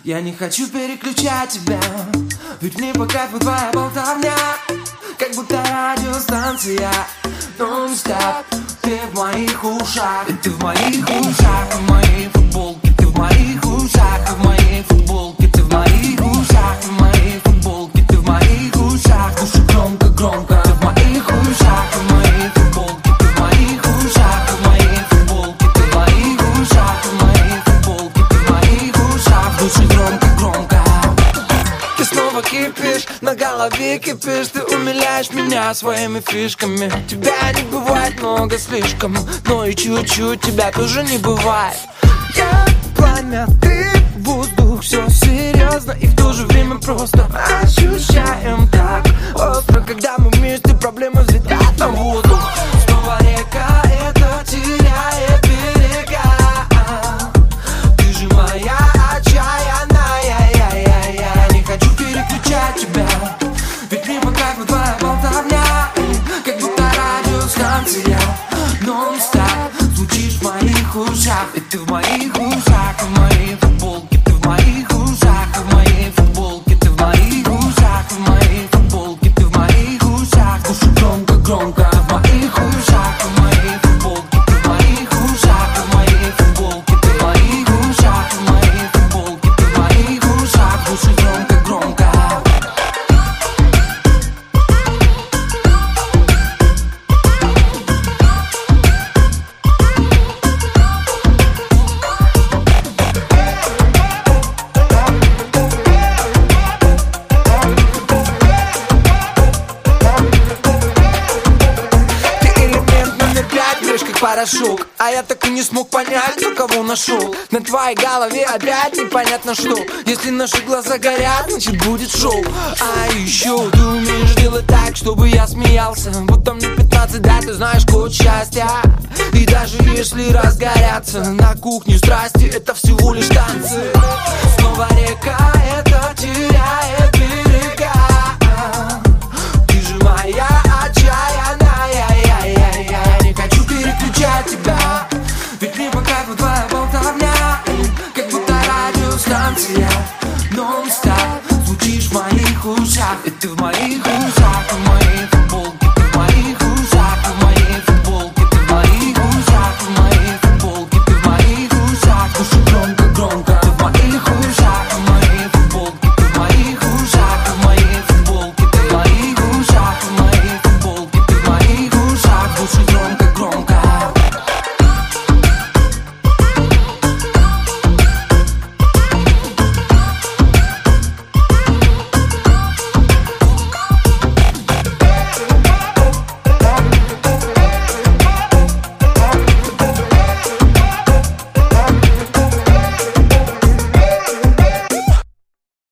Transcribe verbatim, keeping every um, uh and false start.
Я не хочу переключать тебя, ведь мне по кайфу твоя болтовня, как будто радиостанция нон-стоп. Ты в моих ушах, и ты в моих ушах, в моей футболке. Ты в моих ушах, в моей футболке. Ты в моих ушах, в моей футболке. Ты в моих ушах, слушай громко, громко. Ты в моих ушах, в моей футболке. Ты в моих ушах, в моей футболке. Ты в моих ушах, в моей футболке. Ты в моих ушах, слушай громко, громко. Ты снова кипишь, на голове кипишь. Ты умиляешь меня своими фишками. Тебя не бывает много слишком, но и чуть-чуть тебя тоже не бывает. Я пламя, ты воздух, все серьезно и в то же время просто ощущаем так остро, когда мы вместе, проблемы взлетают на воздух. Снова река, это теряет берега. Ты же моя отчаянная, я, я, я не хочу переключать тебя, ведь мне по кайфу твоя болтовня, как будто радиостанция нон-стоп. Звучишь в моих ушах, и ты в моих ушах, в моей футболке. Ты в моих ушах, в моей футболке. Ты в моих ушах, в моей футболке. Ты в моих ушах, слушай громко, громко. В моих ушах, в моей футболке. Ты в моих ушах, в моей футболке. Ты в моих ушах, в моей футболке. Ты в моих ушах, слушай громко, громко. Порошок, а я так и не смог понять, кто кого нашел. На твоей голове опять непонятно что. Если наши глаза горят, значит будет шоу. А еще ты умеешь делать так, чтобы я смеялся, будто мне пятнадцать, да, ты знаешь код счастья. И даже если разгорятся на кухне страсти, это всего лишь танцы. Снова река, это теряет берега. Ты же моя отчаянная, я, я, я не хочу переключать тебя, ведь мне по кайфу твоя болтовня, как будто радиостанция нон-стоп. Звучишь в моих ушах, и ты в